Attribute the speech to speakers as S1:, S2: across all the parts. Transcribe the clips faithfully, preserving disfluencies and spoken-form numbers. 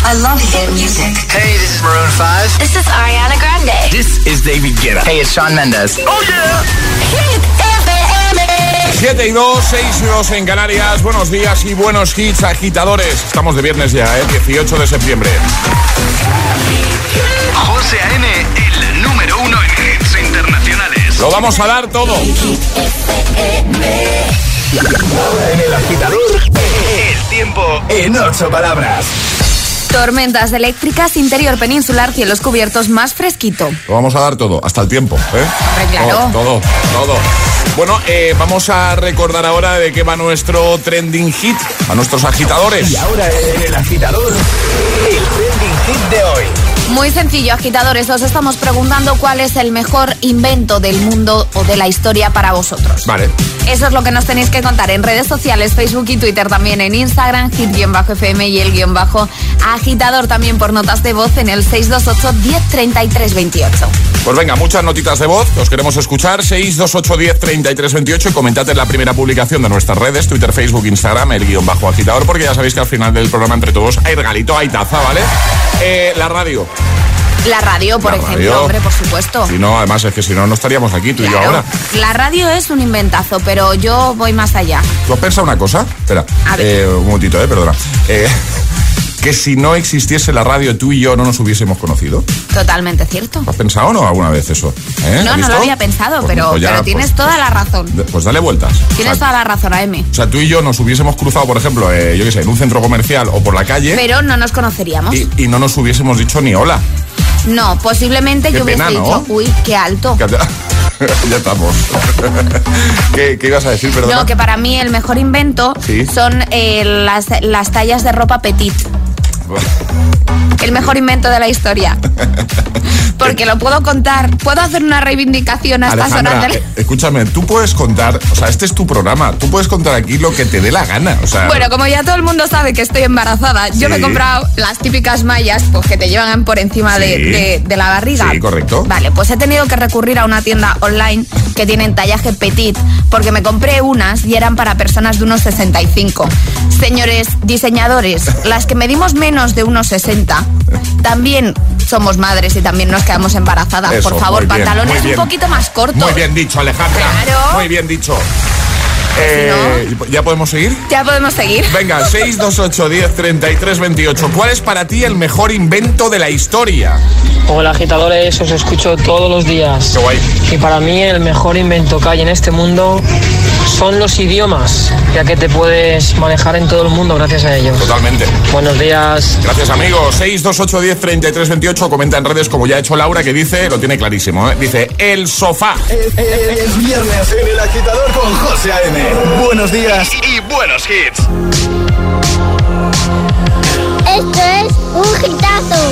S1: I love hit music.
S2: Hey, this is Maroon five.
S1: This is Ariana Grande.
S2: This is David Guetta. Hey, it's Shawn Mendes.
S1: Oh yeah. Hit F M.
S3: siete y dos, seis y dos en Canarias. Buenos días y buenos hits, agitadores. Estamos de viernes ya, ¿eh? dieciocho de septiembre.
S4: José A M, el número uno en hits internacionales.
S3: Lo vamos a dar todo.
S4: En el agitador, el tiempo en ocho palabras.
S5: Tormentas eléctricas, interior peninsular, cielos cubiertos, más fresquito.
S3: Lo vamos a dar todo, hasta el tiempo, ¿eh?
S5: Hombre, claro.
S3: Todo, todo, todo. Bueno, eh, vamos a recordar ahora de qué va nuestro trending hit, a nuestros agitadores.
S4: Y ahora en el agitador, el trending hit de hoy.
S5: Muy sencillo, agitadores, os estamos preguntando cuál es el mejor invento del mundo o de la historia para vosotros.
S3: Vale.
S5: Eso es lo que nos tenéis que contar en redes sociales, Facebook y Twitter, también en Instagram, hit-F M y el guión bajo agitador, también por notas de voz en el seis dos ocho, diez, treinta y tres, veintiocho.
S3: Pues venga, muchas notitas de voz, os queremos escuchar, seis dos ocho, diez, treinta y tres, veintiocho, y comentad en la primera publicación de nuestras redes, Twitter, Facebook, Instagram, el guión bajo agitador, porque ya sabéis que al final del programa entre todos hay regalito, hay taza, ¿vale? Eh, la radio.
S5: La radio, por
S3: La
S5: ejemplo,
S3: radio.
S5: hombre, por supuesto.
S3: Si no, además es que si no, no estaríamos aquí, tú
S5: Claro.
S3: y yo ahora.
S5: La radio es un inventazo, pero yo voy más allá.
S3: ¿Tú has pensado una cosa? Espera,
S5: A ver.
S3: eh, un momentito, eh, perdona. Eh, que si no existiese la radio, tú y yo no nos hubiésemos conocido.
S5: Totalmente cierto.
S3: ¿Has pensado o no alguna vez eso? ¿Eh?
S5: No,
S3: ¿Has
S5: no
S3: visto?
S5: lo había pensado,
S3: Pues-
S5: pero,
S3: pues ya,
S5: pero tienes
S3: pues-
S5: toda la razón.
S3: Pues dale vueltas.
S5: Tienes
S3: O sea,
S5: toda la razón, A M.
S3: o sea, tú y yo nos hubiésemos cruzado, por ejemplo, eh, yo qué sé, en un centro comercial o por la calle
S5: Pero no nos conoceríamos.
S3: y, y no nos hubiésemos dicho ni hola.
S5: No, posiblemente
S3: Qué
S5: yo hubiese
S3: pena, ¿no?
S5: dicho, uy, qué alto.
S3: Que- ya estamos. ¿Qué, ¿Qué ibas a decir, perdona?
S5: No, que para mí el mejor invento
S3: Sí.
S5: son eh, las, las tallas de ropa petit. El mejor invento de la historia. Porque lo puedo contar. Puedo hacer una reivindicación a estas horas
S3: Alejandra,
S5: del...
S3: eh, escúchame, tú puedes contar, o sea, este es tu programa, tú puedes contar aquí lo que te dé la gana, o sea...
S5: Bueno, como ya todo el mundo sabe que estoy embarazada, yo me he
S3: Sí.
S5: comprado las típicas mallas pues, que te llevan por encima de,
S3: Sí.
S5: de- de la barriga.
S3: Sí, correcto.
S5: Vale, pues he tenido que recurrir a una tienda online que tienen tallaje petit, porque me compré unas y eran para personas de unos sesenta y cinco. Señores diseñadores, las que medimos menos de unos sesenta, también somos madres y también nos quedamos embarazadas.
S3: Eso,
S5: por favor,
S3: muy bien,
S5: pantalones
S3: muy bien.
S5: un poquito más cortos.
S3: Muy bien dicho, Alejandra.
S5: Claro.
S3: Muy bien dicho. Eh, ¿Ya podemos seguir?
S5: Ya podemos seguir.
S3: Venga, seis dos ocho, diez, treinta y tres, veintiocho. ¿Cuál es para ti el mejor invento de la historia?
S6: Hola agitadores, os escucho todos los días.
S3: Qué guay.
S6: Y para mí el mejor invento que hay en este mundo son los idiomas, ya que te puedes manejar en todo el mundo gracias a ellos.
S3: Totalmente.
S6: Buenos días.
S3: Gracias, amigos. seis dos ocho, diez, treinta y tres, veintiocho. Comenta en redes, como ya ha hecho Laura, que dice, lo tiene clarísimo, ¿eh? Dice, el sofá.
S4: Es, es- es viernes en el agitador con José A M. Buenos días y, y buenos hits.
S7: Esto es un hitazo.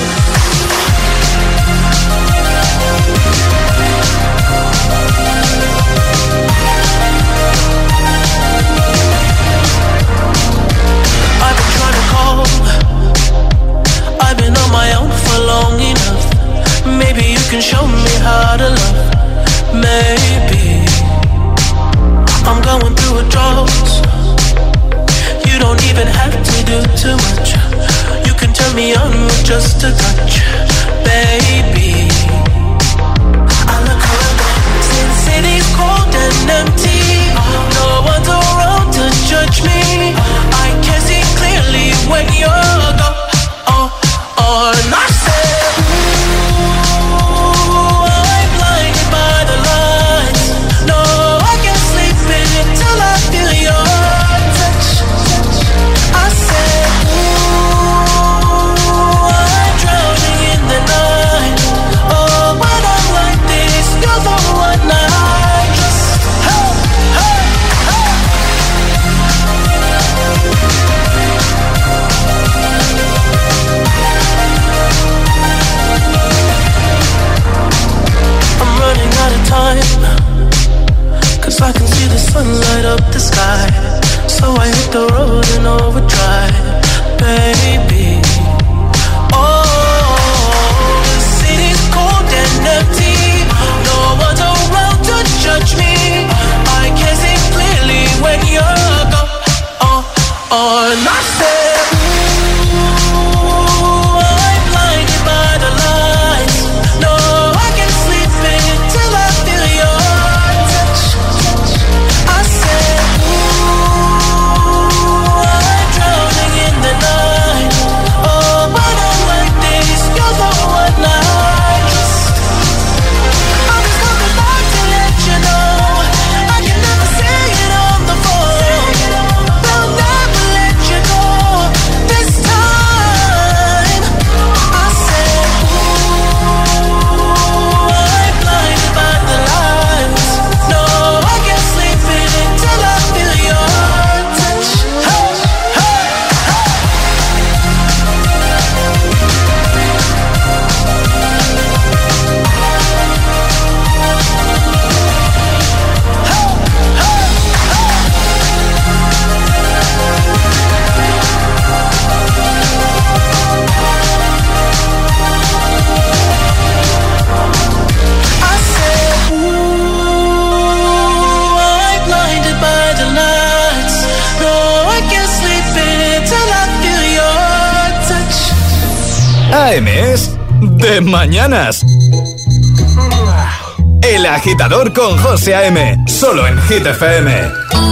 S8: I've been trying to call. I've been on my own for long enough. Maybe you can show me how to love. Maybe I'm going through a drought. You don't even have to do too much. You can turn me on with just a touch, baby. I look around, since city's cold and empty. No one's around to judge me. I can see clearly when you're gone. Oh, oh, and I said, ooh, I'm blinded by the lights. No, I can't sleep until I feel your touch. I said, ooh, I'm drowning in the night. Oh, when I'm like this, you're the one I trust. Hey, hey, hey.
S4: A M es de mañanas. El Agitador con José A M, solo en Hit F M.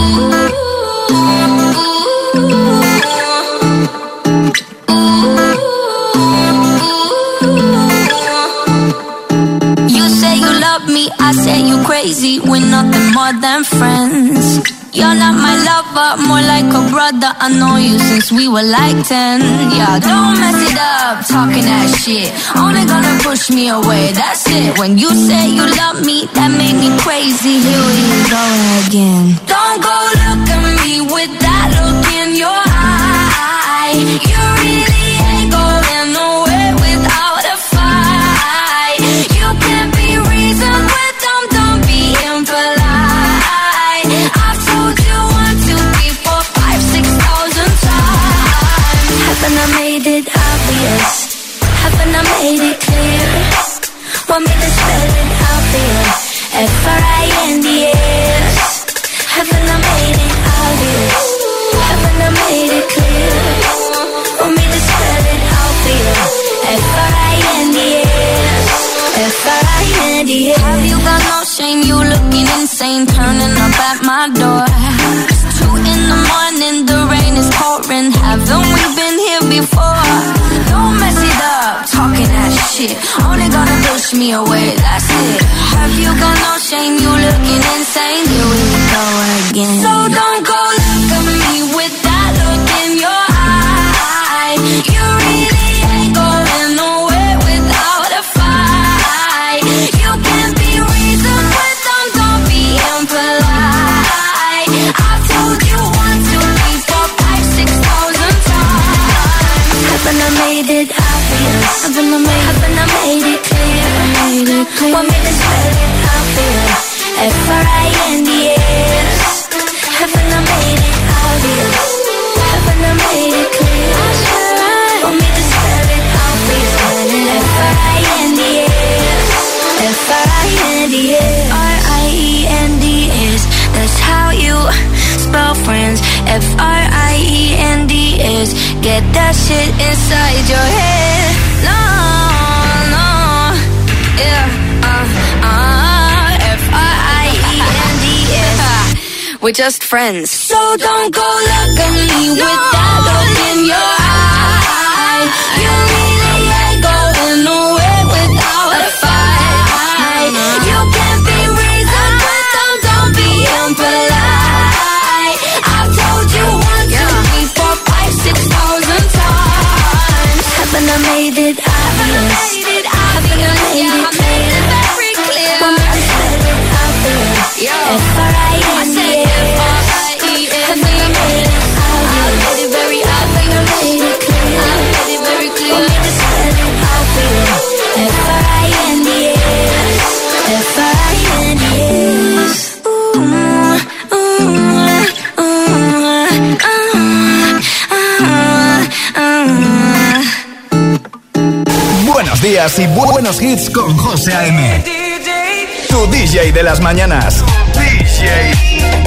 S9: You say you love me, I say you crazy. We're nothing more than friends. You're not my lover, more like a brother. I know you since we were like ten. Yeah, don't mess it up, talking that shit. Only gonna push me away, that's it. When you say you love me, that made me crazy. Here we go again. Don't go look at me with that look in your eye. You really ain't going nowhere without a fight. You can't be reasoned with them, don't be impolite. I've told you one, two, three, four, five, six thousand times. Haven't I made it obvious? Haven't I made it clear? Want me to spell it out for you? F R I N D S. Haven't I made it obvious? Haven't I made it clear? Want me to spell it out for you? F R I N D S. F R I N D S. Have you got no shame? You looking insane, turning up at my door. It's two in the morning, the rain is pouring. Haven't we been here before? Don't mess it up, talking that shit. Only gonna push me away, that's it. Have you got no shame? You looking insane. Here we go again. So don't go look at me with that look in your eye. You really ain't going nowhere without a fight. You can't be reasoned with them, don't be impolite. I've told you one, two, three, four, five, six thousand times. Haven't I made it obvious? Haven't I made, haven't I made it clear? Made it clear. Want me to spell it out for you? F R I N D S. Haven't I made it obvious? Haven't I made it clear? Want me to spell it out for you? F R I N D S. F R I N D S. R I E N D S. That's how you spell friends. F R I E N D S. Get that shit inside your head. No, no, yeah, uh, uh, F R I E N D S. We're just friends. So don't go look at me with that look in your eye. You really ain't going nowhere without a fight. You can't be reasoned with them, don't be impolite. I've told you one, two, three, four, five, six thousand times. Haven't I made it obvious? Haven't I made it clear? Want me to spell it out for you? F R I N D S. Haven't I made it obvious? I made it very obvious. Haven't I made it clear? I made it very clear. Want me to spell it out for you? F R I N D S. F R I N D S. Ooh, ooh, ooh, uh, uh, uh.
S4: Buenos días y bu- buenos hits con José A M. Tu D J de las mañanas. D J.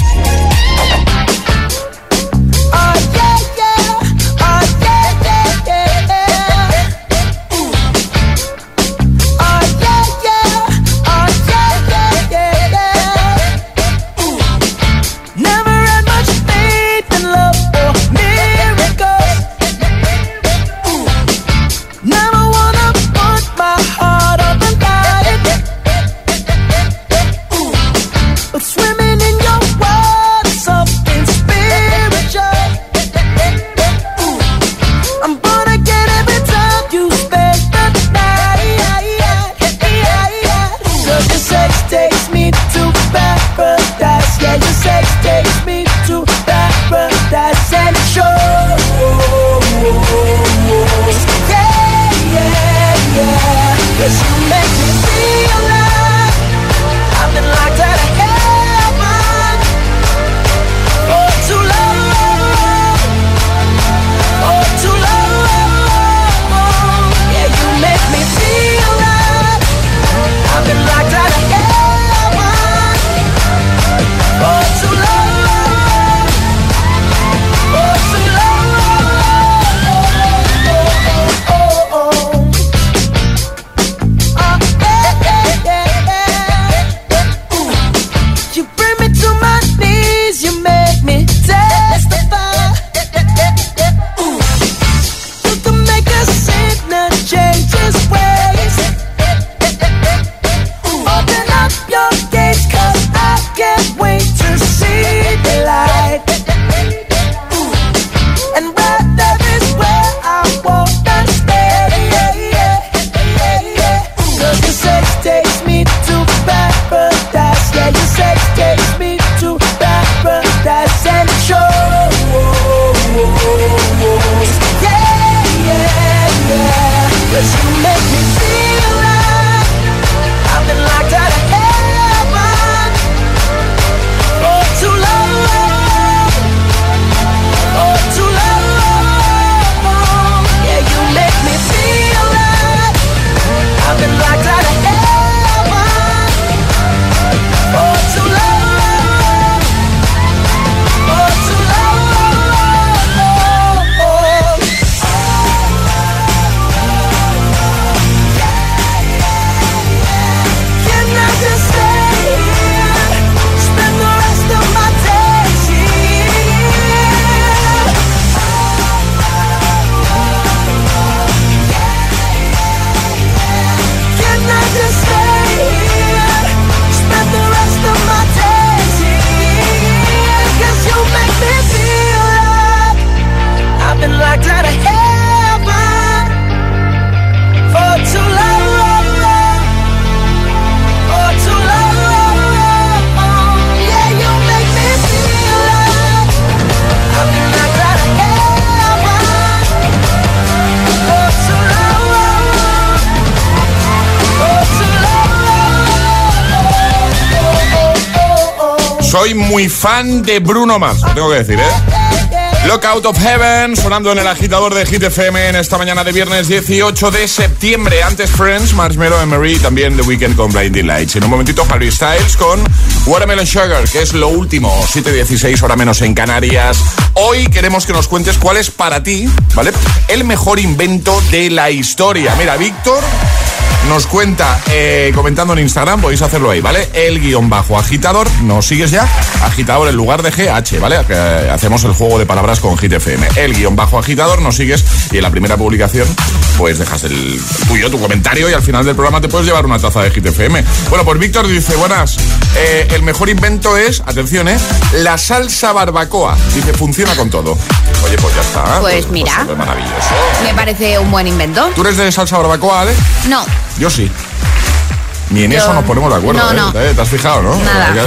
S3: Soy muy fan de Bruno Mars, lo tengo que decir, ¿eh? Look Out of Heaven, sonando en el agitador de Hit F M en esta mañana de viernes dieciocho de septiembre. Antes Friends, Marshmello, Emery y también The Weeknd con Blinding Lights. En un momentito Harry Styles con Watermelon Sugar, que es lo último. siete dieciséis, hora menos en Canarias. Hoy queremos que nos cuentes cuál es para ti, ¿vale?, el mejor invento de la historia. Mira, Víctor nos cuenta, eh, comentando en Instagram, podéis hacerlo ahí, ¿vale? El guión bajo agitador, ¿nos sigues ya? Agitador en lugar de G H, ¿vale? Que hacemos el juego de palabras con Hit F M. El guión bajo agitador, nos sigues y en la primera publicación, pues dejas el tuyo, tu comentario y al final del programa te puedes llevar una taza de Hit F M. Bueno, pues Víctor dice, buenas, eh, el mejor invento es, atención, ¿eh?, la salsa barbacoa. Dice, funciona con todo. Oye, pues ya está.
S5: Pues,
S3: pues
S5: mira,
S3: pues, maravilloso.
S5: Me parece un buen invento.
S3: ¿Tú eres de salsa barbacoa, Ale?
S5: No.
S3: Yo sí. Ni en
S5: Yo...
S3: eso nos ponemos de acuerdo,
S5: no,
S3: ¿eh?
S5: No.
S3: ¿Te has fijado, no?
S5: Nada.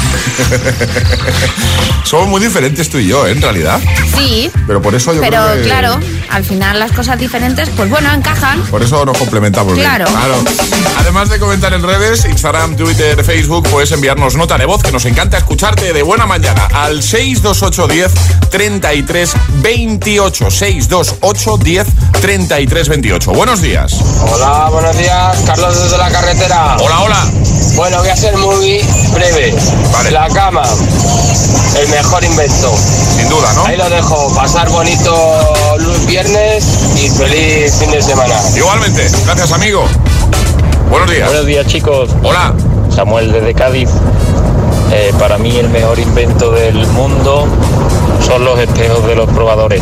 S3: Somos muy diferentes tú y yo, ¿eh? En realidad.
S5: Sí.
S3: Pero por eso yo
S5: Pero
S3: creo que...
S5: claro, al final las cosas diferentes, pues bueno, encajan.
S3: Por eso nos complementamos
S5: Claro.
S3: bien. Claro. Además de comentar en redes, Instagram, Twitter, Facebook, puedes enviarnos nota de voz, que nos encanta escucharte de buena mañana, al seis dos ocho uno cero treinta y tres veintiocho. seis dos ocho uno cero treinta y tres veintiocho. Buenos días.
S10: Hola, buenos días. Carlos desde la carretera.
S3: Hola, hola.
S10: Bueno, voy a ser muy breve.
S3: Vale.
S10: La cama, el mejor invento.
S3: Sin duda, ¿no?
S10: Ahí lo dejo. Pasar bonito luz viernes y feliz fin de semana.
S3: Igualmente. Gracias, amigo. Buenos días.
S11: Buenos días, chicos.
S3: Hola.
S11: Samuel desde Cádiz. Eh, para mí el mejor invento del mundo son los espejos de los probadores.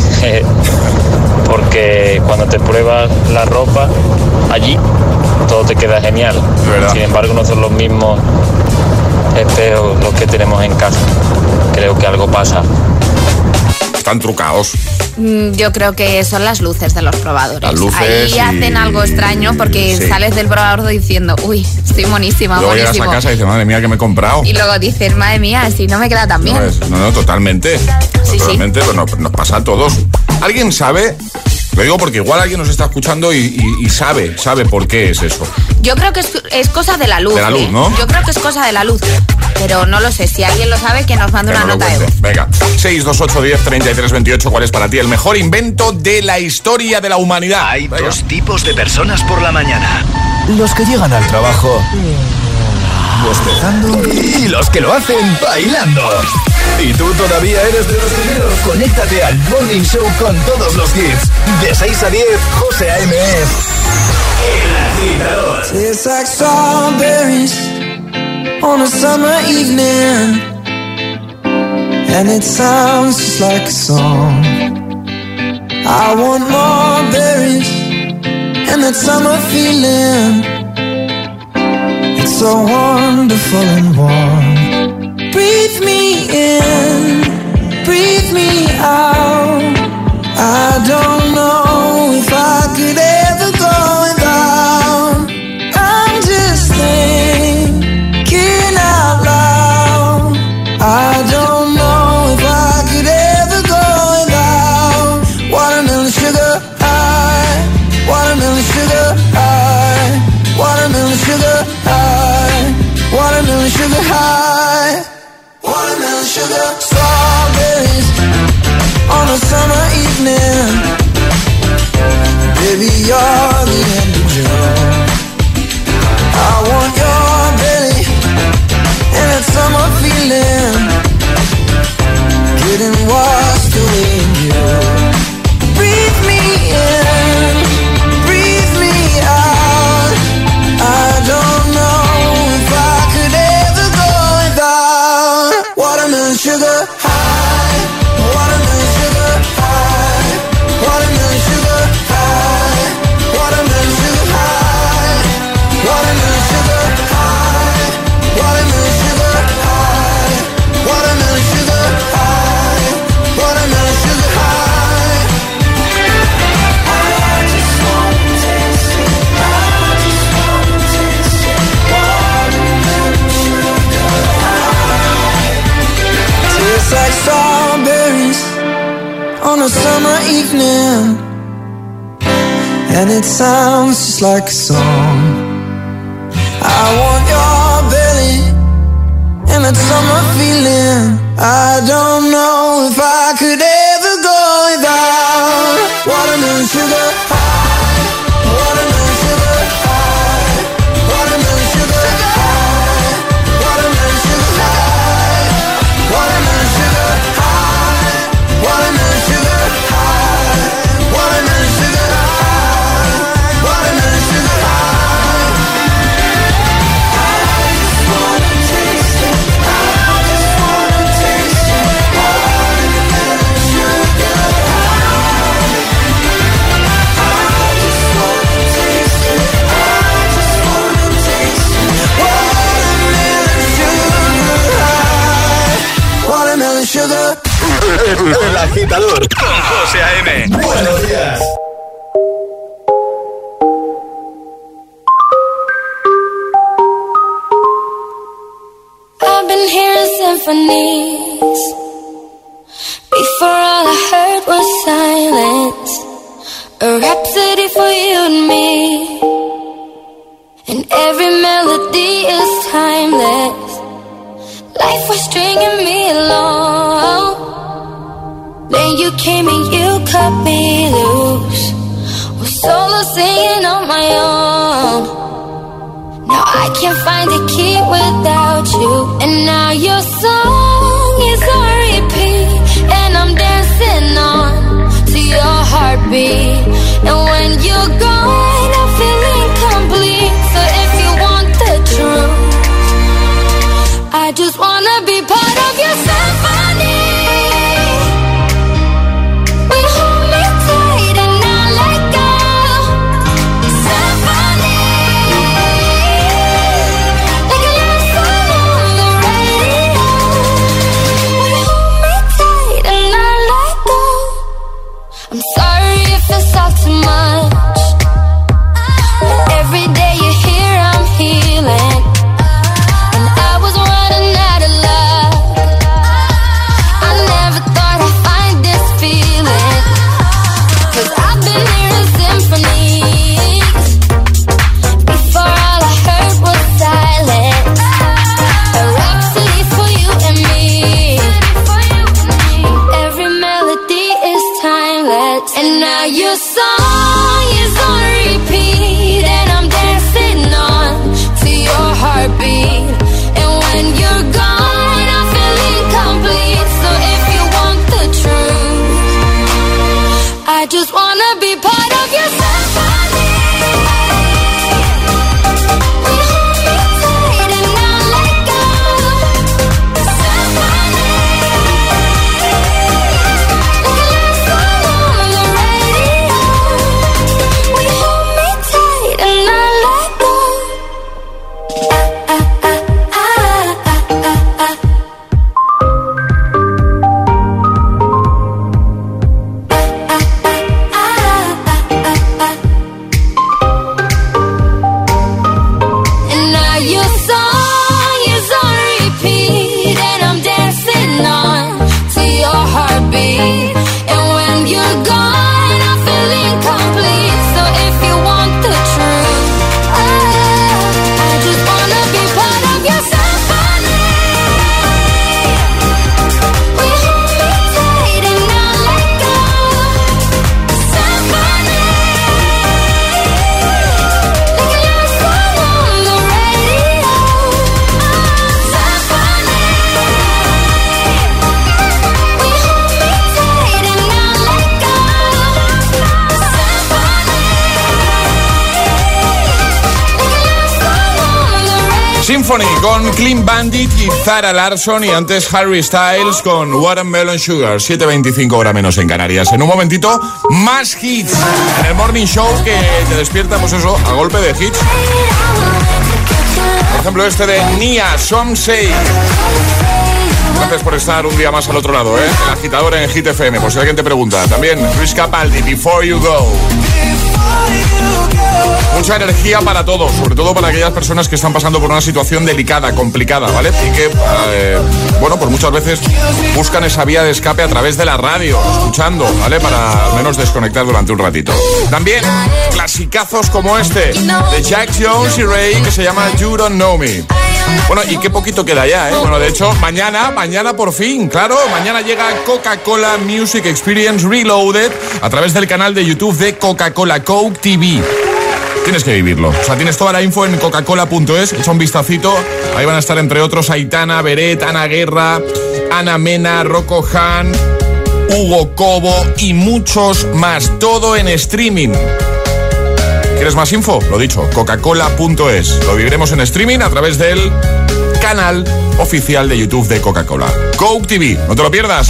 S11: Porque cuando te pruebas la ropa allí, todo te queda genial. Sin embargo, no son los mismos espejos los que tenemos en casa. Creo que algo pasa.
S3: Están trucados.
S5: Yo creo que son las luces de los probadores.
S3: Las luces
S5: Ahí
S3: y...
S5: hacen algo extraño porque
S3: sí.
S5: Sales del probador diciendo, uy, estoy monísima,
S3: luego
S5: monísimo.
S3: llegas a casa y dices, madre mía, que me he comprado.
S5: Y luego dices, madre mía, si no me queda tan bien.
S3: No, es, no, no, totalmente.
S5: Sí,
S3: totalmente, sí. Bueno, nos pasa a todos. ¿Alguien sabe? Lo digo porque igual alguien nos está escuchando y, y, y sabe, sabe por qué es eso.
S5: Yo creo que es, es cosa de la luz.
S3: De la luz,
S5: ¿eh?
S3: ¿no?
S5: Yo creo que es cosa de la luz. Pero no lo sé, si alguien lo sabe, que nos mande una nota de voz.
S3: Venga, seis dos ocho uno cero treinta y tres veintiocho, ¿cuál es para ti el mejor invento de la historia de la humanidad?
S4: Hay
S3: Venga.
S4: dos tipos de personas por la mañana. Los que llegan al trabajo bostezando y los que lo hacen bailando. Y tú todavía eres de los primeros. Conéctate al Morning Show con todos los hits. De seis a diez, José A M es El Agitador.
S12: It's like strawberries on a summer evening, and it sounds just like a song. I want more berries and that summer feeling. It's so wonderful and warm. Breathe me in, breathe me out. I don't know if I could ever go without. I'm just thinking out loud. I don't know if I could ever go without. Watermelon sugar high, watermelon sugar high, watermelon sugar high, watermelon sugar high, watermelon sugar. Strawberries on a summer evening. Baby, you're the end of June. I want your belly and that summer feeling, getting washed away in you. Breathe me in, breathe me out. I don't know if I could ever go without. Watermelon sugar high, watermelon sugar high, watermelon sugar high, watermelon sugar high, watermelon sugar high, watermelon sugar high, watermelon sugar high, watermelon sugar high. I just want to taste it, I just want to taste it, watermelon sugar high. Tastes like strawberries on a summer evening, and it sounds just like a song. I want your belly and that summer feeling. I don't know if I could ever go without watermelon sugar high, watermelon sugar high, watermelon sugar high, watermelon sugar high, watermelon sugar high, watermelon sugar high, watermelon sugar high, watermelon sugar high. I just wanna taste it. I just wanna taste it. Watermelon sugar high. I just wanna taste it. I just wanna taste it. Watermelon sugar high. Watermelon sugar.
S4: El agitador con José A M. Buenos días.
S9: I've been hearing symphonies. Before all I heard was silence. A rhapsody for you and me. And every melody is timeless. Life was stringing me along. Then you came and you cut me loose. Was solo singing on my own. Now I can't find a key without you. And now your song is on repeat. And I'm dancing on to your heartbeat. And when you're gone, I feel incomplete. So if you want the truth, I just wanna be part of your symphony. Will you hold me tight and not let go? Symphony. Like a love song on the radio. Will you hold me tight and not let go? I'm sorry if it's all too much. But every day you're here, I'm healing. And I was running out of love. I never thought I'd find this feeling. Cause I've been hearing symphonies. Before all I heard was silence. A rhapsody for you and me. Every melody is timeless. And now your song is on repeat. And I'm dancing on to your heartbeat. And when you're gone, I feel incomplete. So if you want the truth, I just wanna be part of your symphony. Will you hold me tight and not let go? Symphony. Like a love song on the radio. Will you hold me tight and not let go? Ah, ah, ah, ah, ah, ah, ah. And now your song is on repeat. And I'm dancing on to your heartbeat. And when you're gone, I feel incomplete. So if you want the truth, I just wanna be part of your symphony. Will you hold me tight and not let go? Symphony. Like a love song on the radio. Symphony. Will you hold me tight and not let go?
S3: Symphony con Clean Bandit y Zara Larsson, y antes Harry Styles con Watermelon Sugar. siete veinticinco hora menos en Canarias. En un momentito, más hits en el Morning Show que te despierta, pues eso, a golpe de hits. Por ejemplo, este de Nia, Some Say. Gracias por estar un día más al otro lado, ¿eh? El agitador en Hit F M, por si alguien te pregunta. También Luis Capaldi, Before You Go. Mucho mucha energía para todos, sobre todo para aquellas personas que están pasando por una situación delicada, complicada, ¿vale? Y que, eh, bueno, pues muchas veces buscan esa vía de escape a través de la radio, escuchando, ¿vale? Para al menos desconectar durante un ratito. También clasicazos como este, de Jack Jones y Ray, que se llama You Don't Know Me. Bueno, y qué poquito queda ya, ¿eh? Bueno, de hecho, mañana, mañana por fin, claro, mañana llega Coca-Cola Music Experience Reloaded a través del canal de YouTube de Coca-Cola, Coke T V. Tienes que vivirlo. O sea, tienes toda la info en coca cola punto es, echa un vistacito. Ahí van a estar, entre otros, Aitana, Beret, Ana Guerra, Ana Mena, Rocco Han, Hugo Cobo y muchos más. Todo en streaming. ¿Quieres más info? Lo dicho, coca cola punto es. Lo viviremos en streaming a través del canal oficial de YouTube de Coca-Cola. Coke T V, no te lo pierdas.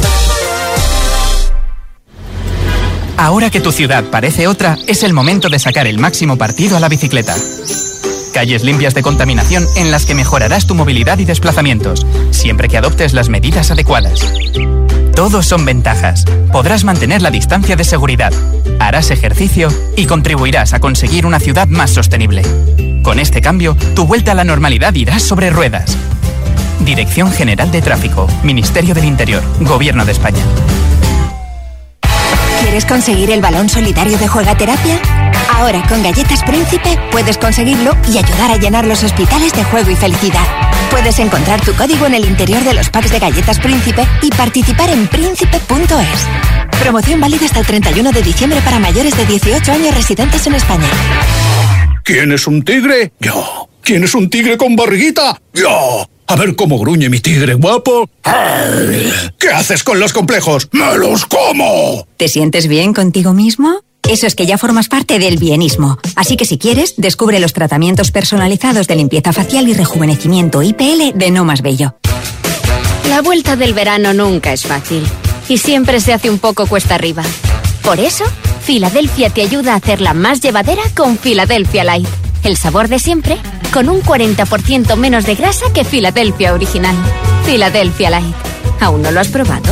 S13: Ahora que tu ciudad parece otra, es el momento de sacar el máximo partido a la bicicleta. Calles limpias de contaminación en las que mejorarás tu movilidad y desplazamientos, siempre que adoptes las medidas adecuadas. Todos son ventajas. Podrás mantener la distancia de seguridad, harás ejercicio y contribuirás a conseguir una ciudad más sostenible. Con este cambio, tu vuelta a la normalidad irá sobre ruedas. Dirección General de Tráfico, Ministerio del Interior, Gobierno de España.
S14: ¿Quieres conseguir el balón solidario de Juegaterapia? Ahora con Galletas Príncipe puedes conseguirlo y ayudar a llenar los hospitales de juego y felicidad. Puedes encontrar tu código en el interior de los packs de Galletas Príncipe y participar en príncipe punto es. Promoción válida hasta el treinta y uno de diciembre para mayores de dieciocho años residentes en España.
S15: ¿Quién es un tigre? Yo. ¿Quién es un tigre con barriguita? Yo. A ver cómo gruñe mi tigre guapo. ¿Qué haces con los complejos? ¡Me los como!
S14: ¿Te sientes bien contigo mismo? Eso es que ya formas parte del bienismo. Así que si quieres, descubre los tratamientos personalizados de limpieza facial y rejuvenecimiento I P L de No Más Bello.
S16: La vuelta del verano nunca es fácil y siempre se hace un poco cuesta arriba. Por eso, Filadelfia te ayuda a hacerla más llevadera con Filadelfia Light. El sabor de siempre, con un cuarenta por ciento menos de grasa que Filadelfia original. Filadelfia Light. ¿Aún no lo has probado?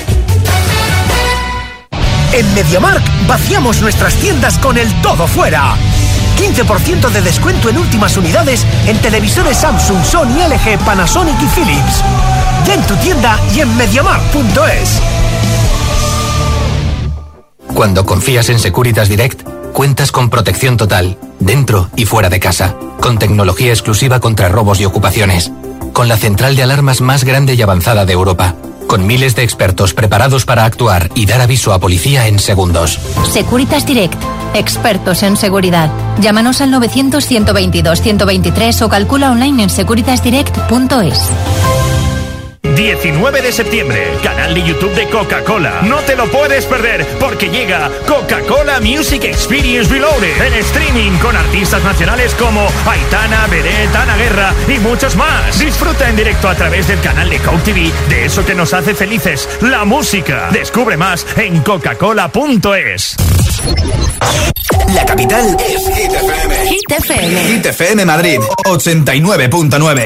S17: En MediaMarkt vaciamos nuestras tiendas con el todo fuera. quince por ciento de descuento en últimas unidades en televisores Samsung, Sony, L G, Panasonic y Philips. Ya en tu tienda y en mediamarkt punto es.
S18: Cuando confías en Securitas Direct, cuentas con protección total, dentro y fuera de casa, con tecnología exclusiva contra robos y ocupaciones, con la central de alarmas más grande y avanzada de Europa, con miles de expertos preparados para actuar y dar aviso a policía en segundos.
S19: Securitas Direct, expertos en seguridad. Llámanos al novecientos, ciento veintidós, ciento veintitrés o calcula online en securitas direct punto es.
S20: diecinueve de septiembre, canal de YouTube de Coca-Cola. No te lo puedes perder porque llega Coca-Cola Music Experience Reloaded en streaming con artistas nacionales como Aitana, Beret, Ana Guerra y muchos más. Disfruta en directo a través del canal de Coke T V de eso que nos hace felices, la música. Descubre más en coca cola punto es.
S4: La capital es Hit F M.
S19: Hit F M.
S4: Hit F M Madrid, ochenta y nueve punto nueve.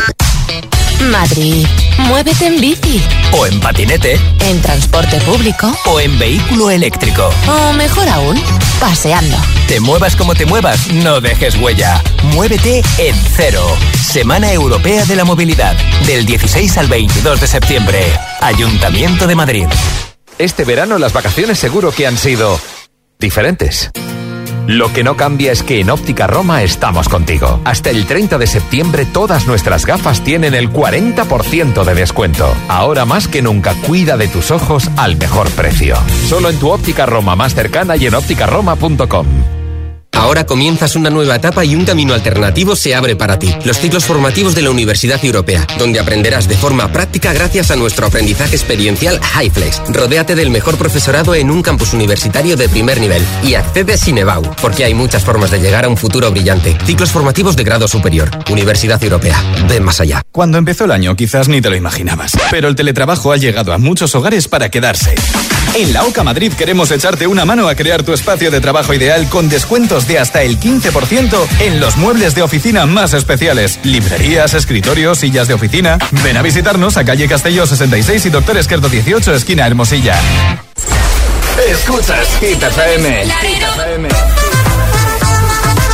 S19: Madrid, muévete en bici.
S18: O en patinete.
S19: En transporte público.
S18: O en vehículo eléctrico.
S19: O mejor aún, paseando.
S18: Te muevas como te muevas, no dejes huella. Muévete en cero. Semana Europea de la Movilidad. Del dieciséis al veintidós de septiembre. Ayuntamiento de Madrid.
S21: Este verano las vacaciones seguro que han sido diferentes. Lo que no cambia es que en Óptica Roma estamos contigo. Hasta el treinta de septiembre todas nuestras gafas tienen el cuarenta por ciento de descuento. Ahora más que nunca cuida de tus ojos al mejor precio. Solo en tu Óptica Roma más cercana y en óptica roma punto com.
S22: Ahora comienzas una nueva etapa y un camino alternativo se abre para ti. Los ciclos formativos de la Universidad Europea, donde aprenderás de forma práctica gracias a nuestro aprendizaje experiencial HiFlex. Rodéate del mejor profesorado en un campus universitario de primer nivel y accede sin EBAU, porque hay muchas formas de llegar a un futuro brillante. Ciclos formativos de grado superior. Universidad Europea. Ven más allá.
S23: Cuando empezó el año quizás ni te lo imaginabas, pero el teletrabajo ha llegado a muchos hogares para quedarse. En la OCA Madrid queremos echarte una mano a crear tu espacio de trabajo ideal con descuentos de hasta el quince por ciento en los muebles de oficina más especiales. Librerías, escritorios, sillas de oficina. Ven a visitarnos a calle Castelló sesenta y seis y Doctor Esquerdo dieciocho, esquina Hermosilla.
S4: Escuchas Hit F M. Hit F M.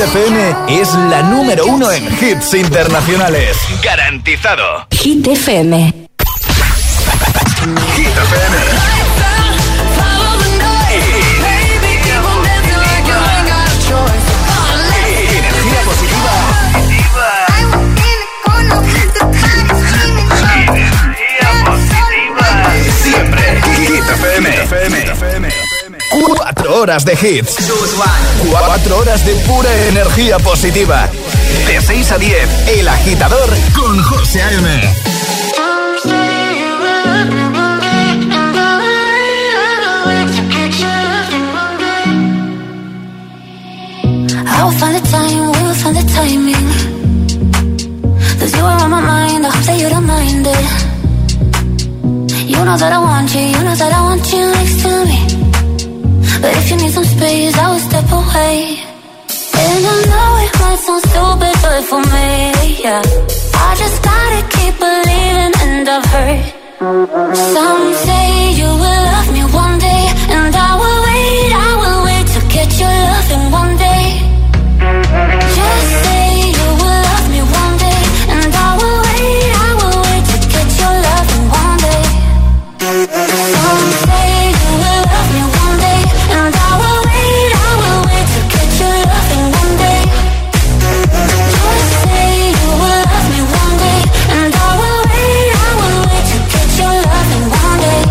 S4: F M es la número uno en hits internacionales. ¡Garantizado!
S14: Hit F M.
S4: Hit F M. F M. Cuatro horas de hits. Cuatro horas de pura energía positiva. De seis a diez, El Agitador con José A.M.
S9: I will find the time, we will find the timing. 'Cause you are on my mind, I hope that you don't mind it. You know that I want you, you know that I want you next to me. But if you need some space, I will step away. And I know it might sound stupid, but for me, yeah, I just gotta keep believing, and I've heard some say you will love me one day, and I will wait, I will wait to get your loving one day. Just say you will love me one day, and I will wait, I will wait to get your loving one day. Some say you will love me one day, and I will wait, I will wait to get your loving one day. Just say you will love me one day, and I will wait, I will wait to get your loving one day.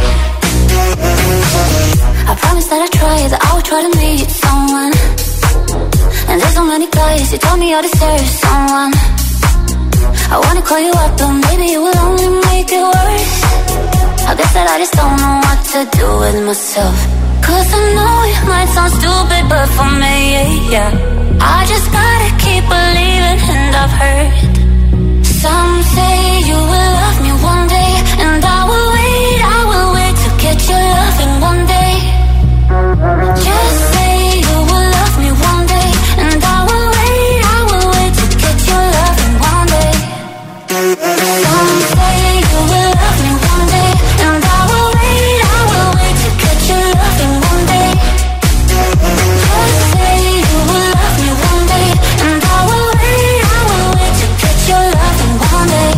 S9: I promise that I try, that I will try to meet someone. And there's so many guys, you told me I deserve someone. I wanna call you up, but maybe it will only make it worse. I guess that I just don't know what to do with myself. 'Cause I know it might sound stupid, but for me, yeah, I just gotta keep believing, and I've heard some say you will love me one day, and I will wait, I will wait to get your loving one day. Just say you will love me one day, and I will wait, I will wait to get your loving one day. Some say you will love me one day, and I will wait, I will wait to get your loving one day. Just say you will love me one day, and I will wait, I will wait to get your loving one day.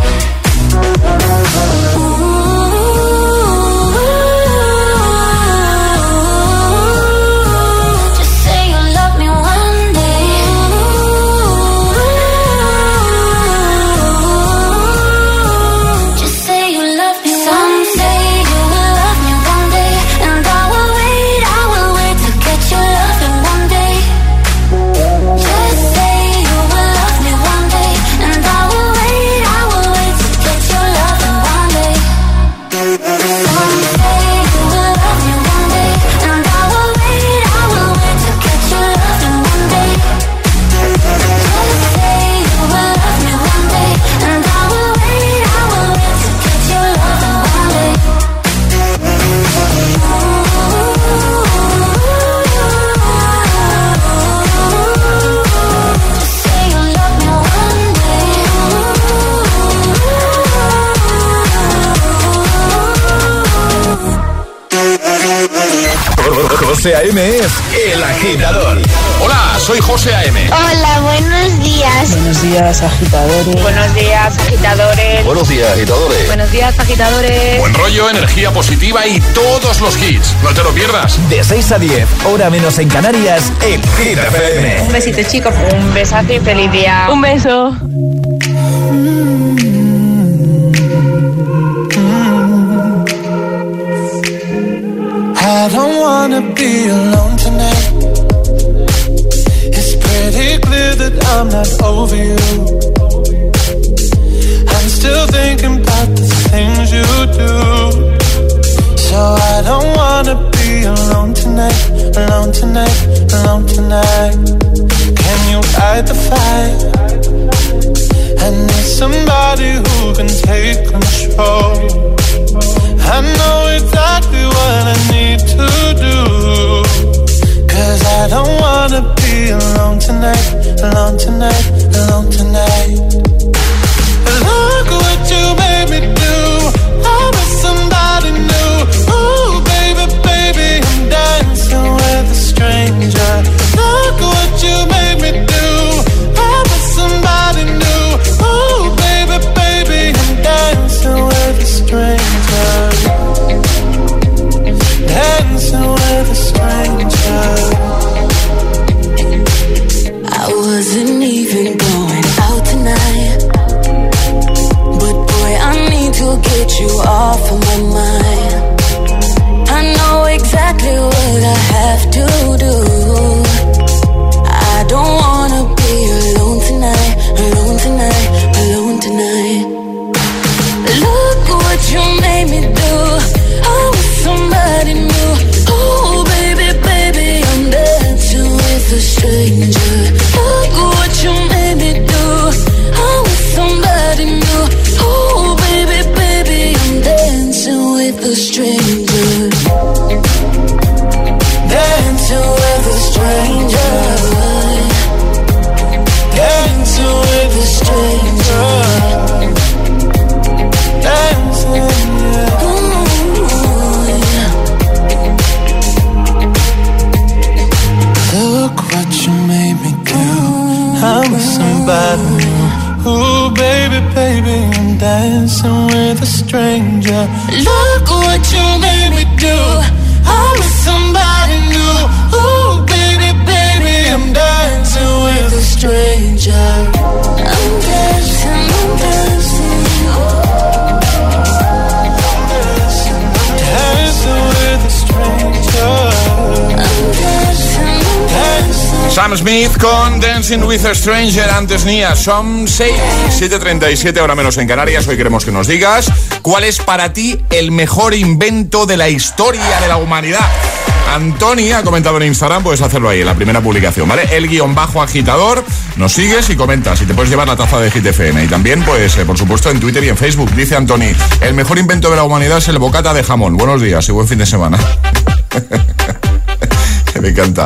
S9: Just say you love me one day. Just say you love me. Some say you will love me one day, and I will wait, I will wait to get your loving one day. Just say you will love me one day, and I will wait, I will wait to get your loving one day. Some say you will love me one day, and I will wait, I will wait to get your loving one day. Just say you will love me one day, and I will wait, I will wait to get your loving one day. Just say you love me one day.
S4: José A M es El Agitador.
S3: Hola, soy José A M.
S7: Hola, buenos días.
S1: Buenos días, agitadores.
S5: Buenos días, agitadores.
S21: Buenos días, agitadores.
S5: Buenos días, agitadores.
S3: Buen rollo, energía positiva y todos los hits. No te lo pierdas.
S4: De seis a diez, hora menos en Canarias, en Hit F M.
S5: Un besito, chicos. Un besazo y feliz día. Un beso.
S12: I don't wanna be alone tonight. It's pretty clear that I'm not over you. I'm still thinking about the things you do. So I don't wanna be alone tonight, alone tonight, alone tonight. Can you fight the fight? I need somebody who can take control. I know exactly what I need to do. 'Cause I don't wanna be alone tonight, alone tonight, alone tonight. Look what you made me do. I'm with somebody new. Ooh, baby, baby, I'm dancing with a stranger. Look what you made me do. dancing with a stranger. Look what you made me do. I'm with somebody new. Ooh, baby, baby, I'm dancing with a stranger. I'm dancing, I'm dancing. Dancing with a stranger. I'm dancing, dancing.
S3: Sam Smith con Dancing with a Stranger. Antes Nia, son seis, siete treinta y siete, ahora menos en Canarias. Hoy queremos que nos digas cuál es para ti el mejor invento de la historia de la humanidad. Antoni ha comentado en Instagram, puedes hacerlo ahí en la primera publicación, ¿vale? El guión bajo agitador, nos sigues y comentas y te puedes llevar la taza de Hit F M. Y también, pues, eh, por supuesto, en Twitter y en Facebook. Dice Antoni, el mejor invento de la humanidad es el bocata de jamón. Buenos días y buen fin de semana. Me encanta.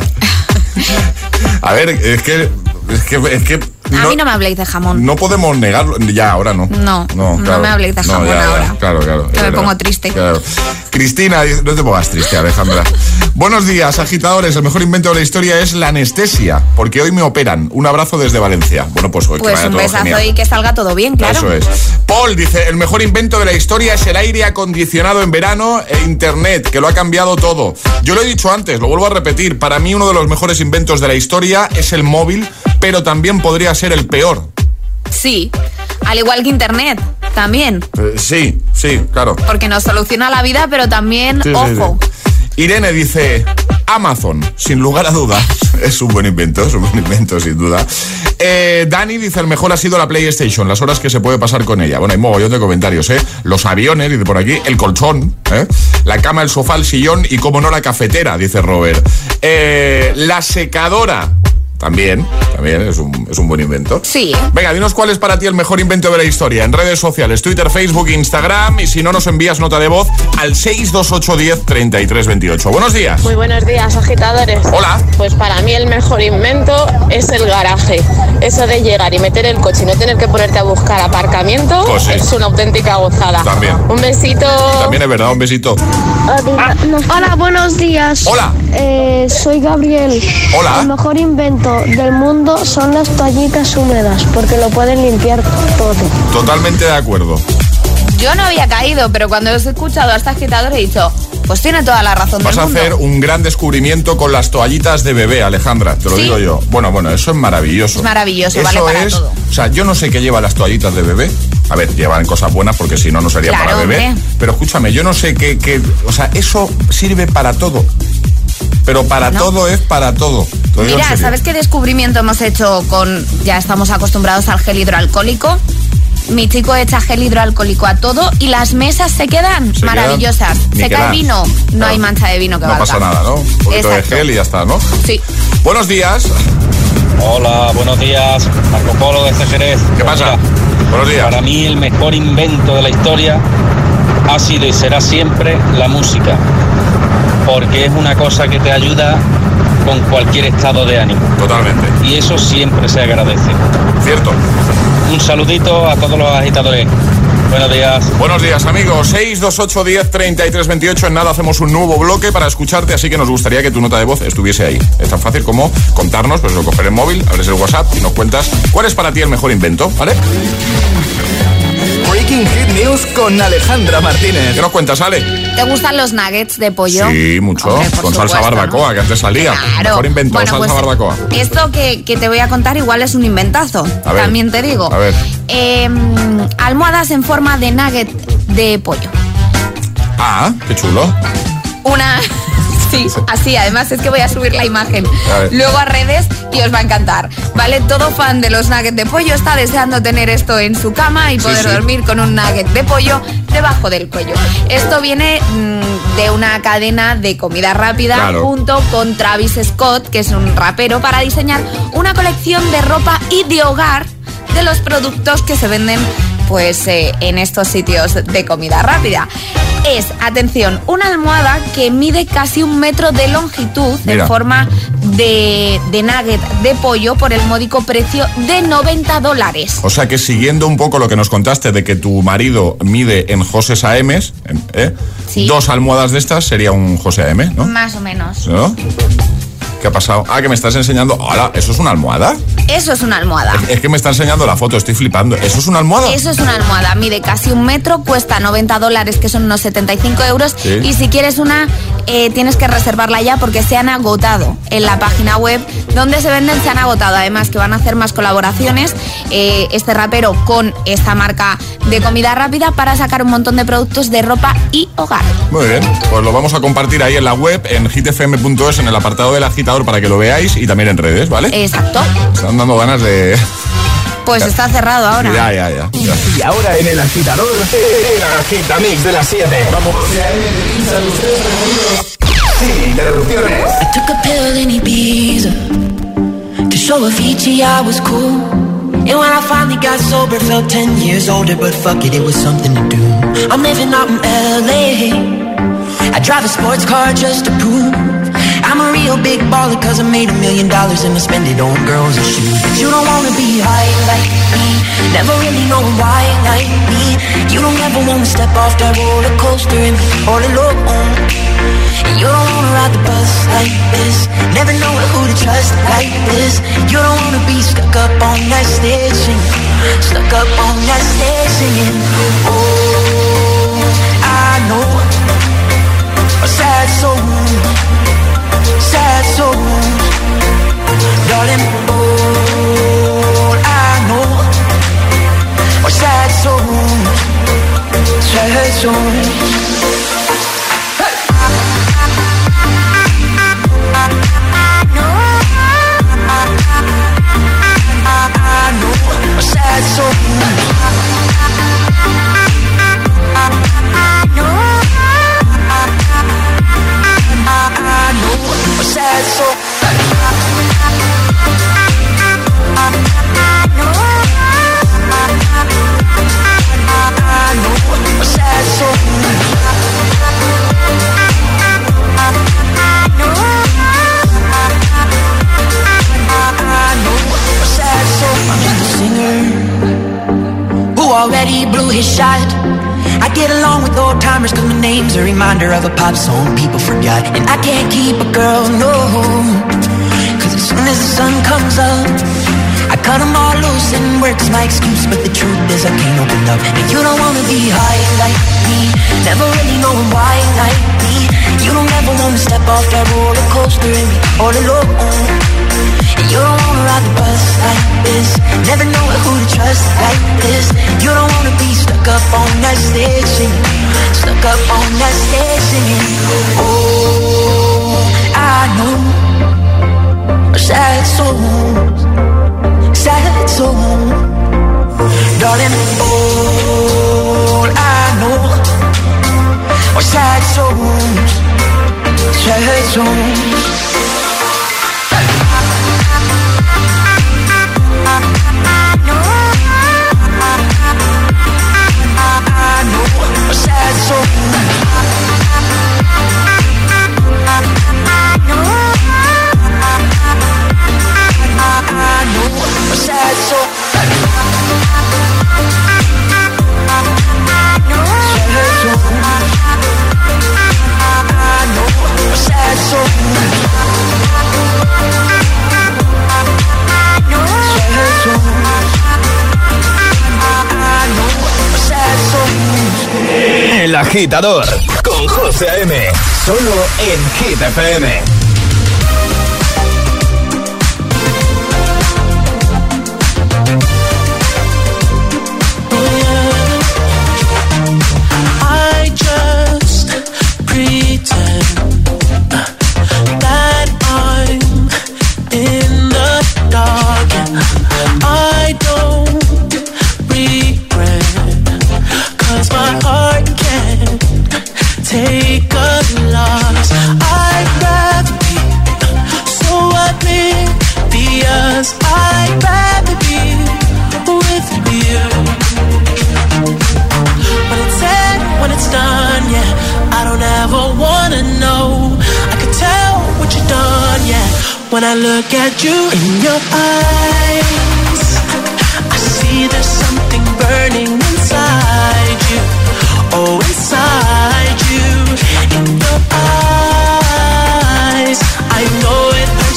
S3: A ver, es que... Es que, es que
S5: no, a mí no me habléis de jamón.
S3: No podemos negarlo. Ya, ahora no.
S5: No, no, claro,
S3: no
S5: me habléis de jamón no, ya, ahora.
S3: Ya, claro, claro.
S5: Que me pongo triste.
S3: Claro. Cristina, no te pongas triste, Alejandra. Buenos días, agitadores. El mejor invento de la historia es la anestesia, porque hoy me operan. Un abrazo desde Valencia. Bueno, pues hoy
S5: Pues
S3: que vaya
S5: un
S3: todo
S5: besazo
S3: genial.
S5: y que salga todo bien, claro.
S3: Eso es. Paul dice, el mejor invento de la historia es el aire acondicionado en verano e internet, que lo ha cambiado todo. Yo lo he dicho antes, lo vuelvo a repetir. Para mí uno de los mejores inventos de la historia es el móvil, pero también podría ser el peor.
S5: Sí, al igual que internet, también.
S3: Eh, sí, sí, claro.
S5: Porque nos soluciona la vida, pero también,
S3: sí,
S5: ojo.
S3: Sí, sí. Irene dice, Amazon, sin lugar a dudas. Es un buen invento, es un buen invento, sin duda. Eh, Dani dice, el mejor ha sido la PlayStation, las horas que se puede pasar con ella. Bueno, hay mogollón de comentarios, ¿eh? Los aviones, dice por aquí, el colchón, ¿eh? La cama, el sofá, el sillón y, como no, la cafetera, dice Robert. Eh, la secadora. También, también es un, es un buen invento.
S5: Sí.
S3: Venga, dinos cuál es para ti el mejor invento de la historia. En redes sociales, Twitter, Facebook, Instagram. Y si no, nos envías nota de voz al seis dos ocho uno cero, treinta y tres veintiocho. Buenos días.
S2: Muy buenos días, agitadores.
S3: Hola.
S2: Pues para mí el mejor invento es el garaje. Eso de llegar y meter el coche y no tener que ponerte a buscar aparcamiento,
S3: pues sí,
S2: es una auténtica gozada.
S3: También.
S2: Un besito.
S3: También es verdad, un besito.
S7: Hola, Hola buenos días.
S3: Hola.
S7: Eh, soy Gabriel.
S3: Hola.
S7: El mejor invento del mundo son las toallitas húmedas, porque lo pueden limpiar todo.
S3: Totalmente de acuerdo.
S5: Yo no había caído, pero cuando os he escuchado a este agitador he dicho, pues tiene toda la razón
S3: Vas
S5: del mundo.
S3: a hacer un gran descubrimiento con las toallitas de bebé, Alejandra, te lo
S5: ¿Sí?
S3: digo yo. Bueno, bueno, eso es maravilloso.
S5: Es maravilloso,
S3: eso
S5: vale para
S3: es,
S5: todo.
S3: O sea, yo no sé qué lleva las toallitas de bebé. A ver, llevan cosas buenas porque si no, no sería
S5: Claro,
S3: para bebé.
S5: hombre.
S3: Pero escúchame, yo no sé qué, qué... O sea, eso sirve para todo. Pero para
S5: ¿No?
S3: todo es para todo. Te lo digo en
S5: Mira,
S3: serio.
S5: ¿sabes qué descubrimiento hemos hecho con... Ya estamos acostumbrados al gel hidroalcohólico? Mi chico echa gel hidroalcohólico a todo y las mesas se quedan
S3: Se
S5: maravillosas.
S3: quedan
S5: Se cae
S3: niqueladas.
S5: vino, no
S3: Claro.
S5: hay mancha de vino que
S3: No
S5: valga.
S3: pasa nada, ¿no? Un poquito
S5: Exacto.
S3: de gel y ya está, ¿no?
S5: Sí.
S3: Buenos días.
S6: Hola, buenos días. Marco Polo desde Jerez.
S3: ¿Qué pasa? Buenos días.
S6: Para mí el mejor invento de la historia ha sido y será siempre la música, porque es una cosa que te ayuda con cualquier estado de ánimo.
S3: Totalmente.
S6: Y eso siempre se agradece.
S3: Cierto.
S6: Un saludito a todos los agitadores. Buenos días.
S3: Buenos días, amigos. seis dos ocho uno cero, treinta y tres veintiocho. En nada hacemos un nuevo bloque para escucharte, así que nos gustaría que tu nota de voz estuviese ahí. Es tan fácil como contarnos, pues lo coger el móvil, abres el WhatsApp y nos cuentas cuál es para ti el mejor invento, ¿vale?
S23: Breaking Hit News con Alejandra Martínez.
S3: ¿Qué nos cuentas, Ale?
S5: ¿Te gustan los nuggets de pollo?
S3: Sí, mucho.
S5: Hombre, por
S3: con salsa
S5: supuesto,
S3: barbacoa,
S5: ¿no?
S3: que antes salía.
S5: Claro.
S3: Mejor invento,
S5: Bueno,
S3: salsa
S5: pues,
S3: barbacoa.
S5: Esto que, que te voy a contar igual es un inventazo.
S3: A ver.
S5: También te digo.
S3: A ver.
S5: Eh, almohadas en forma de nugget de pollo.
S3: Ah, qué chulo.
S5: Una... Sí, así, además es que voy a subir la imagen
S3: A ver.
S5: luego a redes y os va a encantar, ¿vale? Todo fan de los nuggets de pollo está deseando tener esto en su cama y
S3: Sí,
S5: poder
S3: sí.
S5: dormir con un nugget de pollo debajo del cuello. Esto viene mmm, de una cadena de comida rápida
S3: Claro.
S5: junto con Travis Scott, que es un rapero, para diseñar una colección de ropa y de hogar de los productos que se venden pues eh, en estos sitios de comida rápida. Es, atención, una almohada que mide casi un metro de longitud
S3: Mira.
S5: en forma de, de nugget de pollo por el módico precio de noventa dólares.
S3: O sea que siguiendo un poco lo que nos contaste de que tu marido mide en José A M, ¿eh?
S5: Sí.
S3: Dos almohadas de estas sería un José A M, ¿no?
S5: Más o menos.
S3: ¿No? ¿Qué ha pasado? Ah, que me estás enseñando. Hola, ¿eso es una almohada?
S5: Eso es una almohada.
S3: Es, es que me está enseñando la foto, estoy flipando. ¿Eso es una almohada?
S5: Eso es una almohada, mide casi un metro, cuesta noventa dólares, que son unos setenta y cinco euros. ¿Sí? Y si quieres una, eh, tienes que reservarla ya porque se han agotado en la página web donde se venden, se han agotado. Además que van a hacer más colaboraciones, eh, este rapero con esta marca de comida rápida para sacar un montón de productos de ropa y hogar.
S3: Muy bien, pues lo vamos a compartir ahí en la web, en hit f m punto es, en el apartado del agitador para que lo veáis y también en redes, ¿vale?
S5: Exacto.
S3: Me están dando ganas de...
S5: Pues está cerrado ahora.
S3: Ya, ya, ya, ya.
S4: Y ahora en el agitador, el agitamix de las siete. Vamos. Sin interrupciones.
S12: I took a pill in Ibiza to show Avicii I was cool. And when I finally got sober, felt ten years older, but fuck it, it was something to do. I'm living out in L A. I drive a sports car just to prove I'm a real big baller, cause I made a million dollars and I spend it on girls and shoes. But you don't wanna be high like me, never really know why like me. You don't ever wanna step off that roller coaster and be all alone. And you don't wanna ride the bus like this, never know who to trust like this. You don't wanna be stuck up on that stage singing, stuck up on that stage singing. Oh, I know a sad soul, sad soul, darling. All I know are sad souls, sad souls. Sad soul. Sad soul. Sad soul. I'm just a singer who already blew his shot. I get along with old timers cause my name's a reminder of a pop song people forgot. And I can't keep a girl, no, cause as soon as the sun comes up I cut them all loose and work's my excuse. But the truth is I can't open up. And you don't wanna be high like me, never really knowing why like me. You don't ever wanna step off that roller coaster and be all alone. And you don't wanna ride the bus like this, never know who to trust like this. You don't wanna be stuck up on that stage singing, stuck up on that stage singing. Oh, I know sad souls, sad souls, darling. All I know are sad souls, sad souls. Sad soul. Sad soul. Sad soul.
S4: El agitador con José A M, solo en Hit F M.
S12: I just pretend that I'm in the dark. I don't regret, cause my heart can't take a loss. I'd rather be so oblivious. I'd rather be with you. When it's said, when it's done, yeah, I don't ever wanna know. I could tell what you've done, yeah, when I look at you in your eyes. I see there's something burning inside you. Oh, inside you, in your eyes. I know it hurts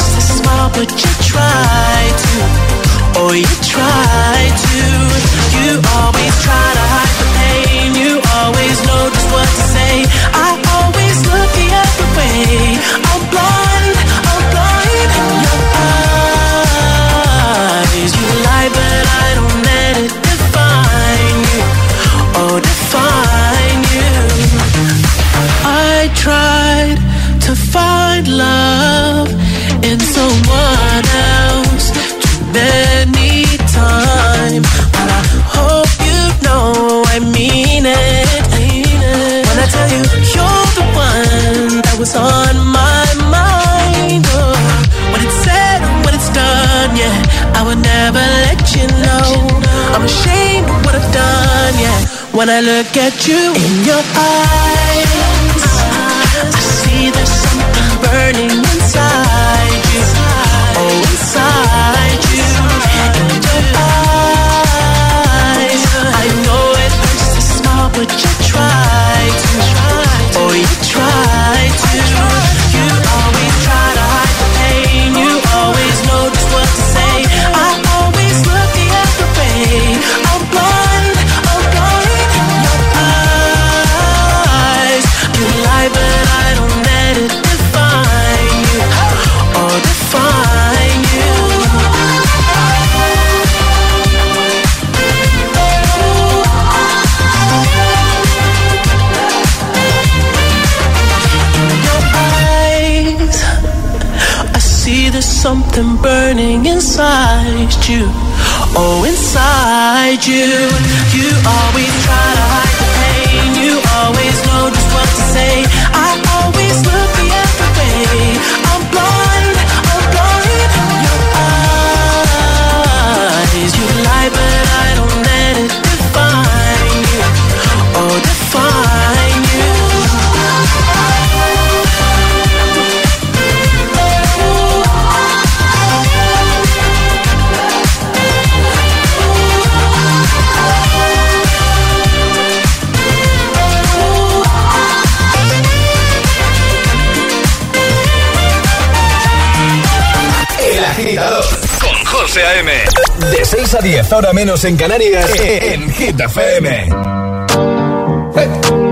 S12: when I look at you. In your eyes, I see there's something burning inside you. Oh, inside you. In your eyes, I know it hurts to smile, but you try to. Oh, you try to. You always try to hide the pain. You always know just what to say. I always look the other way. I'm blind, I'm blind in your eyes. You lie, but I don't let it define you. Or define you. There's something burning inside you. Oh, inside you. You always try to hide the pain. You always know just what to say. I always look the other way. I'm blind, I'm blind in your eyes. You lie, but I don't let it define you. Oh, define you.
S4: Agitador con José A M. De seis a diez, ahora menos en Canarias, en Hit F M. Hey.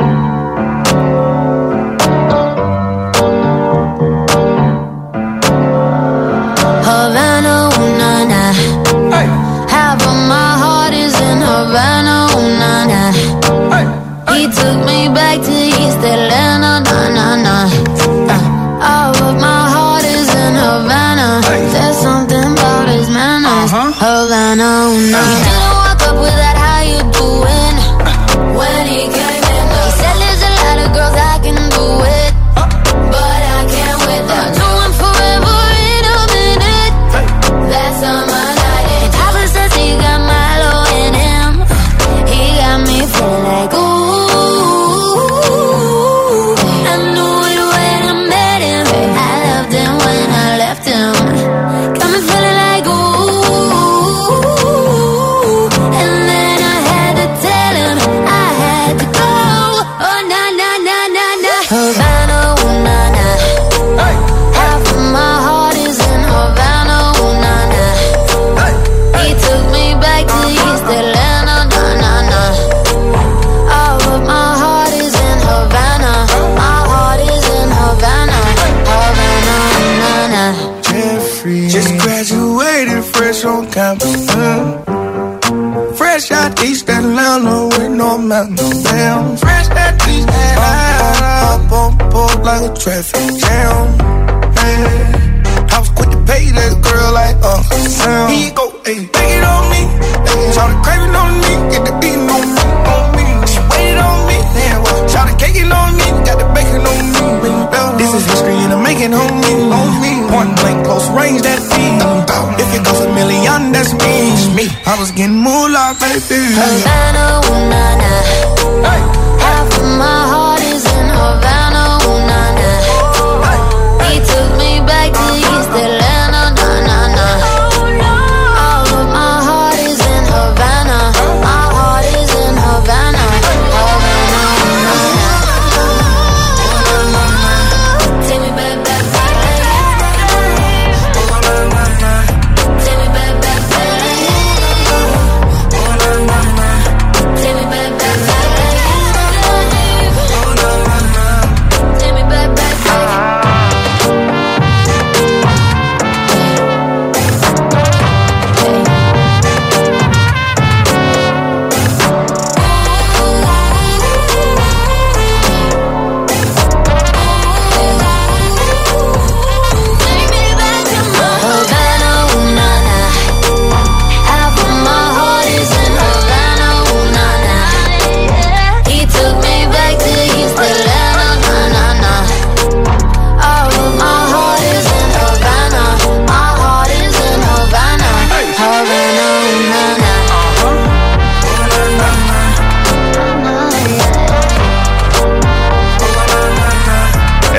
S9: Havana, ooh, na, na. Hey. Half of my heart is in Havana, ooh, na, na. Hey. Hey. He took me back to East Atlanta, na, na, na. Uh, all of my heart is in Havana. Hey. There's something about his manners. Uh-huh. Havana, ooh, na. He didn't walk up with that, how you doing? Uh. When he came in, he said there's a lot of girls I can do it, uh. but I can't wait. They'll do it forever in a minute. Hey. That's on my night. And Papa says he got Milo in him. He got me feeling like ooh. I knew it when I met him. I loved him when I left him. Got me feeling like ooh. And then I had to tell him I had to go. Oh na na na na na. Havana, ooh na na. Hey. Half of my heart is in Havana, ooh na na. Hey. He took me back to East Atlanta, na na na. All of my heart is in Havana. My heart is in Havana, Havana, na na.
S8: Jeffrey, just graduated fresh on campus. Mm. Fresh out East Atlanta with no mountains down. Fresh out East Atlanta, up on board like a traffic jam. Yeah. I was quick to pay that girl like Uncle Sam. Here you go, ayy, take it on me. Shout the craving on me, get the beating on me, on me. She waited on me, yeah, well, shout the caking on me, got the bacon on me. This is history and I'm making on me, on me. Point blank, close range, that feed. If it goes a million, that's me. me. I was getting moolah, baby.
S9: Havana, ooh na na. Hey. Half of my heart is in Havana, ooh na na. Hey. He took me back to East Atlanta, na na na. All of my heart is in Havana. My heart is in Havana, Havana, ooh na na. Take me back, back, back. Take me back, back, back. Take me back.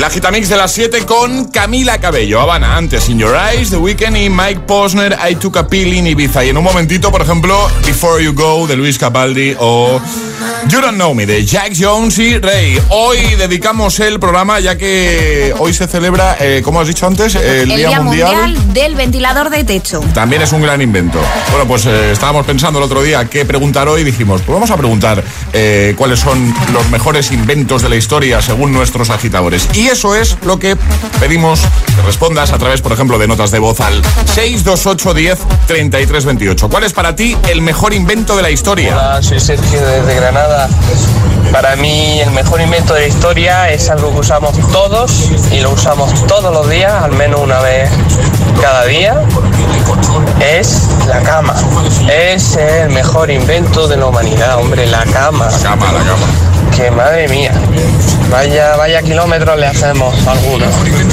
S3: Agitamix de las siete con Camila Cabello. Habana, antes In Your Eyes, The Weeknd y Mike Posner, I Took a Pill in Ibiza. Y en un momentito, por ejemplo, Before You Go de Luis Capaldi o You Don't Know Me de Jack Jones y Rey. Hoy dedicamos el programa ya que hoy se celebra, eh, ¿cómo has dicho antes? El,
S5: el
S3: Día,
S5: Día
S3: mundial,
S5: mundial del Ventilador de Techo.
S3: También es un gran invento. Bueno, pues eh, estábamos pensando el otro día qué preguntar hoy y dijimos, pues vamos a preguntar eh, cuáles son los mejores inventos de la historia según nuestros agitadores. Y eso es lo que pedimos que respondas a través, por ejemplo, de notas de voz al seis dos ocho diez treinta y tres veintiocho. ¿Cuál es para ti el mejor invento de la historia?
S10: Hola, soy Sergio desde Granada. Para mí el mejor invento de la historia es algo que usamos todos y lo usamos todos los días, al menos una vez cada día. Es la cama. Es el mejor invento de la humanidad, hombre, la cama.
S3: La cama, la cama.
S10: Que madre mía, vaya, vaya kilómetros le hacemos a algunos.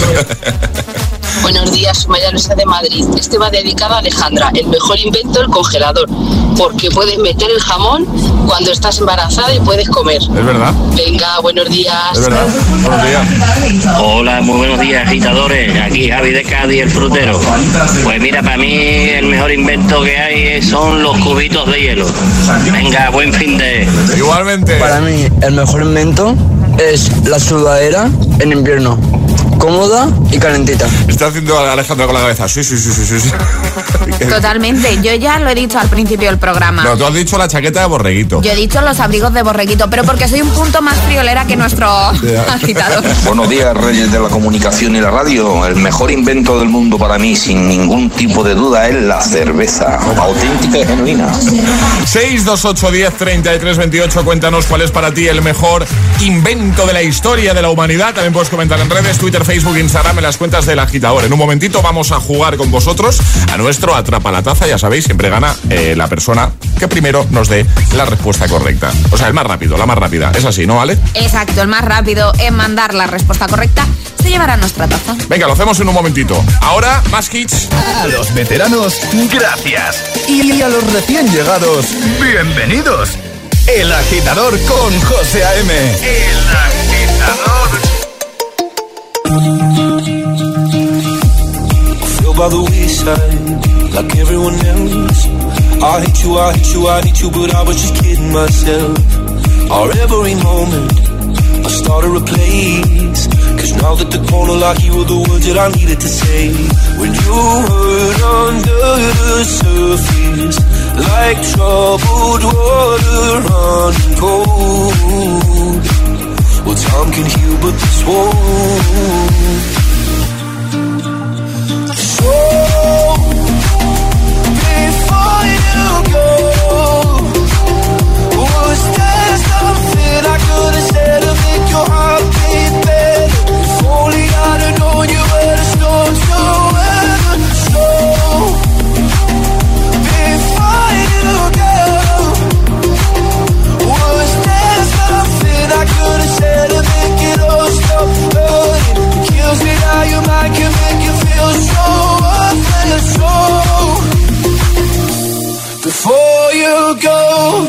S11: Buenos días, soy María Luisa de Madrid. Este va dedicado a Alejandra. El mejor invento, el congelador, porque puedes meter el jamón cuando estás embarazada y puedes comer.
S3: Es verdad.
S11: Venga, buenos días.
S3: Es verdad. Buenos días.
S13: Hola, muy buenos días, agitadores. Aquí Javi de Cádiz, el frutero. Pues mira, para mí el mejor invento que hay son los cubitos de hielo. Venga, buen fin de...
S3: Igualmente.
S24: Para mí el mejor invento es la sudadera en invierno. Cómoda y calentita.
S3: Está haciendo Alejandra con la cabeza. Sí, sí, sí, sí, sí, sí.
S5: Totalmente. Yo ya lo he dicho al principio del programa.
S3: No, tú has dicho la chaqueta de borreguito.
S5: Yo he dicho los abrigos de borreguito, pero porque soy un punto más friolera que nuestro agitador.
S25: Buenos días, reyes de la comunicación y la radio. El mejor invento del mundo para mí, sin ningún tipo de duda, es la cerveza. Auténtica y genuina.
S3: seis dos ocho diez treinta y tres veintiocho. Cuéntanos cuál es para ti el mejor invento de la historia de la humanidad. También puedes comentar en redes, Twitter, Facebook, Instagram, en las cuentas del agitador. En un momentito vamos a jugar con vosotros a nuestro Atrapa la Taza. Ya sabéis, siempre gana eh, la persona que primero nos dé la respuesta correcta. O sea, el más rápido, la más rápida. Es así, ¿no, Ale?
S5: Exacto, el más rápido en mandar la respuesta correcta se llevará nuestra taza.
S3: Venga, lo hacemos en un momentito. Ahora, más hits.
S4: A los veteranos, gracias. Y a los recién llegados, bienvenidos. El Agitador con José A M. El Agitador.
S12: By the wayside, like everyone else. I hate you, I hate you, I hate you, but I was just kidding myself. Our every moment, I started a place. Cause now that the corner like you were the words that I needed to say. When you hurt under the surface, like troubled water running cold. Well, time can heal, but this won't. So, before you go, was there something I could have said to make your heart beat better? If only I'd have known you were the storm to weather. So, before you go, was there something I could have said to make it all stop hurting? It kills me how your mind can make you feel so. Before you go,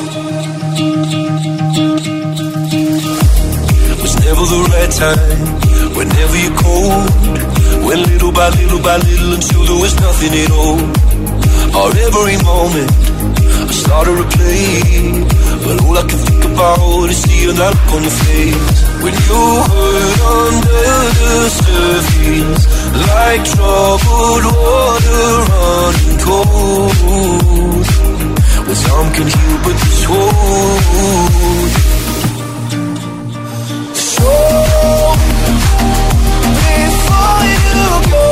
S12: was never the right time. Whenever you're cold, went little by little by little until there was nothing at all. Our every moment, I started to play, but all I can think about is seeing that look on your face. When you hurt under the surface, like troubled water running cold. Well, some can heal, but this won't. So, before you go,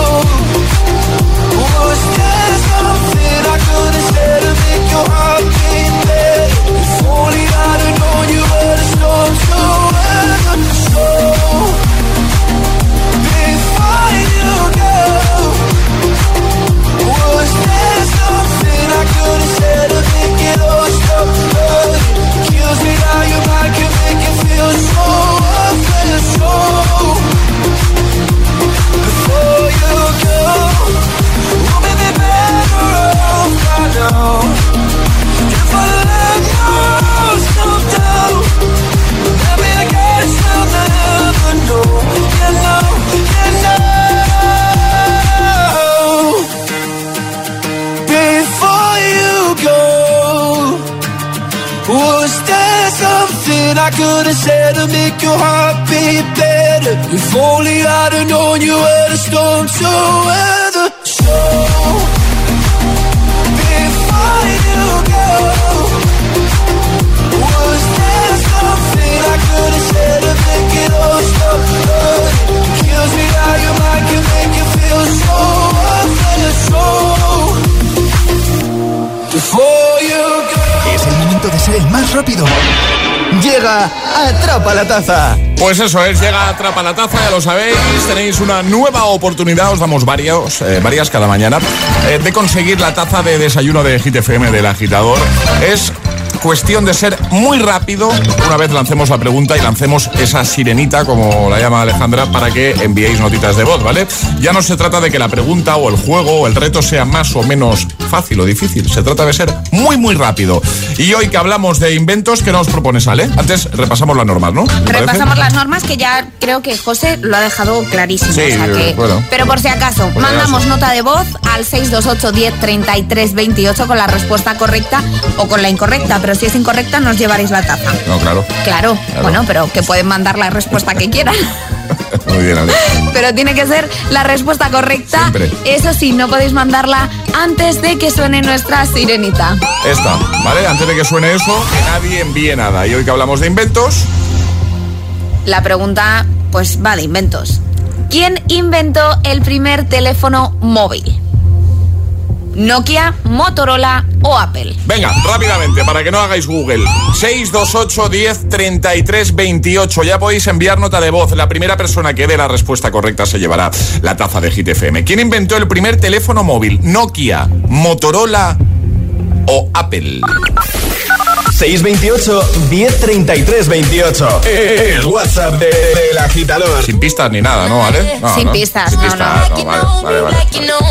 S12: was there something I could have said to make your heart beat better? If only I'd have known you were the storm to weather. So, before you go, was there something I could have said to make it all stop hurting? Kills me something I could have said to make your heart beat better. If only I'd have known you were the storm to weather. So before you go, was there something I could have said to make it all stop? It kills me how your mind can make you feel so worthless. So before you go.
S4: Es el momento de ser el más rápido. Llega Atrapa la Taza.
S3: Pues eso es, llega Atrapa la Taza, ya lo sabéis. Tenéis una nueva oportunidad, os damos varios, eh, varias cada mañana, eh, de conseguir la taza de desayuno de Hit F M del agitador. Es cuestión de ser muy rápido una vez lancemos la pregunta y lancemos esa sirenita, como la llama Alejandra, para que enviéis notitas de voz, ¿vale? Ya no se trata de que la pregunta o el juego o el reto sea más o menos fácil o difícil, se trata de ser muy muy rápido. Y hoy que hablamos de inventos, ¿qué nos propones, Ale? Antes repasamos las normas, ¿no?
S5: Repasamos las normas, que ya creo que José lo ha dejado clarísimo.
S3: Sí,
S5: o sea que,
S3: bueno.
S5: Pero por si acaso,
S3: por
S5: mandamos
S3: acaso.
S5: nota de voz al seis dos ocho, diez, treinta y tres, veintiocho con la respuesta correcta o con la incorrecta, pero si es incorrecta nos llevaréis la taza.
S3: No, claro.
S5: Claro,
S3: Claro.
S5: bueno, pero que pueden mandar la respuesta que quieran.
S3: Muy bien, Ale.
S5: Pero tiene que ser la respuesta correcta.
S3: Siempre.
S5: Eso sí, no podéis mandarla antes de que suene nuestra sirenita.
S3: Esta, ¿vale? Antes de que suene eso, que nadie envíe nada. Y hoy que hablamos de inventos...
S5: La pregunta, pues va de inventos. ¿Quién inventó el primer teléfono móvil? ¿Nokia, Motorola o Apple?
S3: Venga, rápidamente, para que no hagáis Google. seis dos ocho, diez, treinta y tres, veintiocho. Ya podéis enviar nota de voz. La primera persona que dé la respuesta correcta se llevará la taza de Hit F M. ¿Quién inventó el primer teléfono móvil? ¿Nokia, Motorola o Apple?
S4: seis veintiocho, diez treinta y tres, veintiocho. El WhatsApp de, de El Agitador.
S3: Sin pistas ni nada, ¿no, Ale? No,
S5: Sin
S3: no.
S5: pistas,
S3: Sin
S5: no,
S3: pistas,
S5: no.
S3: no, vale, vale, vale.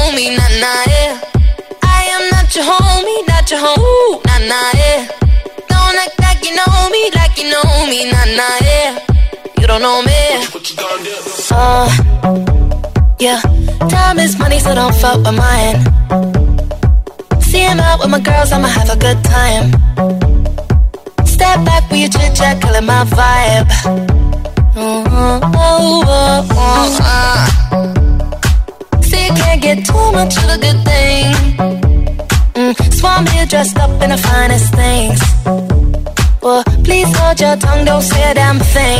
S9: Not your homie, not your home. Ooh, nah, nah, yeah. Don't act like you know me, like you know me, nah, nah, yeah. You don't know me. What you gonna do? Uh, yeah. Time is money, so don't fuck with mine. See him out with my girls, I'ma have a good time. Step back with your chit chat, killing my vibe. Mm-hmm. Oh, oh, oh, uh. See, you can't get too much of a good thing. Mm, swan here dressed up in the finest things. Well, please hold your tongue, don't say a damn thing.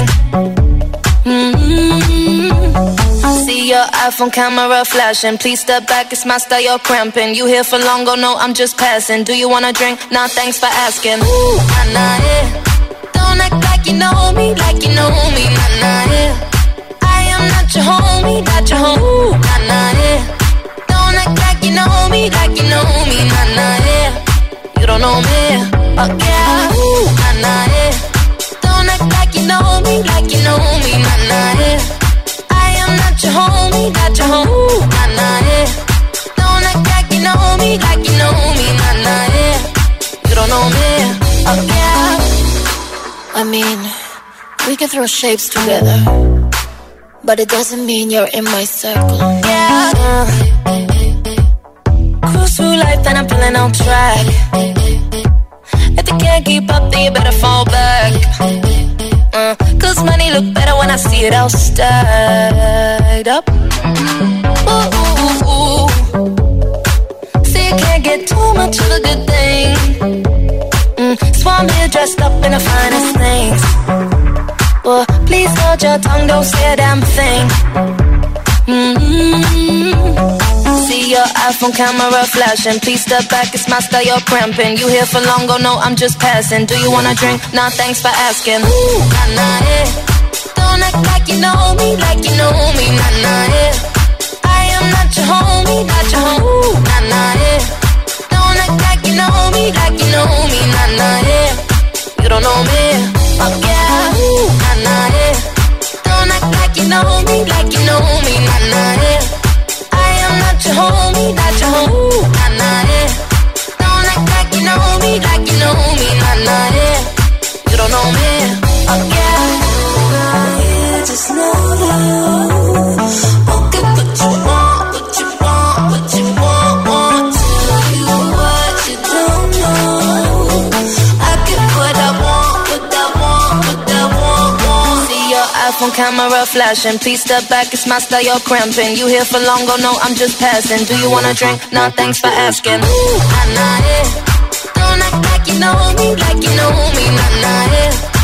S9: Mm-hmm. See your iPhone camera flashing. Please step back, it's my style, you're cramping. You here for long, oh no, I'm just passing. Do you wanna drink? Nah, thanks for asking. Ooh, nah, nah, yeah. Don't act like you know me, like you know me, nah, nah, yeah. I am not your homie, not your home. Ooh, nah, nah, yeah. Don't act like you know me, like you know me, nah, nah, yeah. You don't know me, oh yeah. Ooh, nah, nah, yeah. Don't act like you know me, like you know me, nah, nah, yeah. I am not your homie, not your home. Ooh, nah, nah, yeah. Don't act like you know me, like you know me, nah, nah, yeah. You don't know me, oh yeah. I mean, we can throw shapes together, but it doesn't mean you're in my circle. Yeah. Uh, cruise through life and I'm feeling on track. If you can't keep up, then you better fall back. Uh, Cause money look better when I see it all stacked up. Ooh, ooh, ooh. See, you can't get too much of a good thing. Mm, Swan here dressed up in the finest things. Well, please hold your tongue, don't say a damn thing. Mm-hmm. See your iPhone camera flashing. Please step back, it's my style, you're cramping. You here for long, oh no, I'm just passing. Do you wanna drink? Nah, thanks for asking. Ooh, nah, nah, yeah. Don't act like you know me, like you know me, nah, nah, yeah. I am not your homie, not your home. Ooh, nah, nah, yeah. Don't act like you know me, like you know me, nah, nah, yeah. You don't know me, oh yeah. Ooh, nah, nah, yeah. Don't act like you know me, like you know me, nah, nah, yeah. I am not your homie, not your home. Ooh, nah, nah, yeah. Don't act like you know me, like you know me, nah, nah, yeah. You don't know me, oh yeah. Just know that won't get what you want, what you want, what you want, want. Tell you what you don't know. I get what I want, what I want. iPhone camera flashing. Please step back, it's my style, you're cramping. You here for long, oh no, I'm just passing. Do you wanna drink? Nah, thanks for asking. Ooh, nah, nah, yeah. Don't act like you know me, like you know me, nah, nah, yeah.